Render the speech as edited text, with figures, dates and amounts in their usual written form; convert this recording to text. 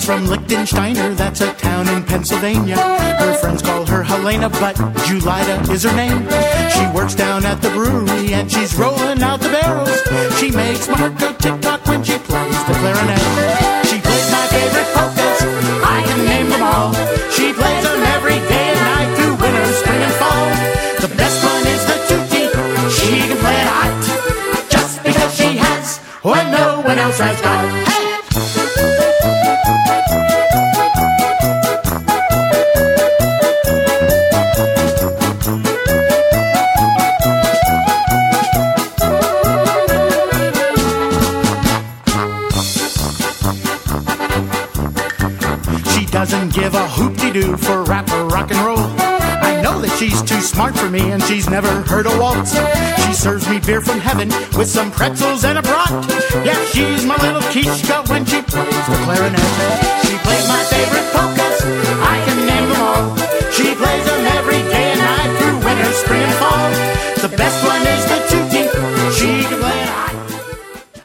from Lichtensteiner, that's a town in Pennsylvania. Her friends call her Helena, but Julita is her name. She works down at the brewery and she's rolling out the barrels. She makes my heart go tick-tock when she plays the clarinet. She plays my favorite polkas, I can name them all. She plays them every day and night through winter, spring and fall. The best one is the tutti, she can play it hot, just because she has what no one else has got. Hey! Doesn't give a hoop-de-doo for rap or rock and roll. I know that she's too smart for me and she's never heard a waltz. She serves me beer from heaven with some pretzels and a brat. Yeah, she's my little Kishka when she plays the clarinet. She plays my favorite polkas, I can name